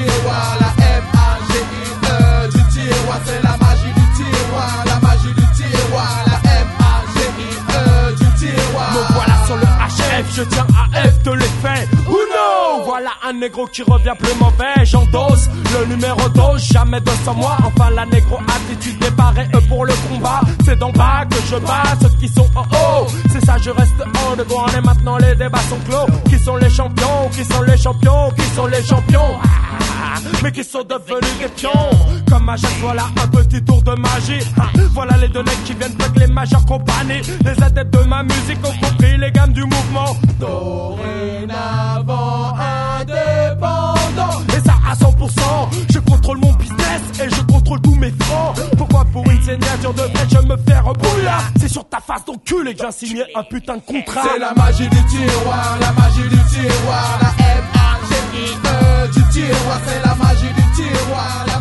tiroir, la M-A-G-I-E du tiroir, c'est la magie du tiroir, la magie du tiroir, la M-A-G-I-E du tiroir. Me voilà sur le HF, je tiens à F de l'effet. Uno, voilà un négro qui revient plus mauvais. J'endosse le numéro 12, jamais 200 mois. Enfin la négro attitude débarrée pour le combat. C'est d'en bas que je bats ceux qui sont en haut. C'est ça, je reste en de et maintenant les débats sont clos. Qui sont les champions, qui sont les champions, qui sont les champions, mais qui sont devenus des pions. Comme à chaque fois là, un petit tour de magie. Voilà les deux mecs qui viennent avec les majeures compagnies. Les adeptes de ma musique ont compris les gammes du mouvement. Dorénavant indépendant. Et ça à 100%, je contrôle mon business et je contrôle tous mes francs. Pourquoi pour une signature de prêt je me fais rebouillard? C'est sur ta face d'enculé que je viens signer un putain de contrat. C'est la magie du tiroir, la magie du tiroir, la M-A-G-I-E du tiroir, c'est la magie du tiroir.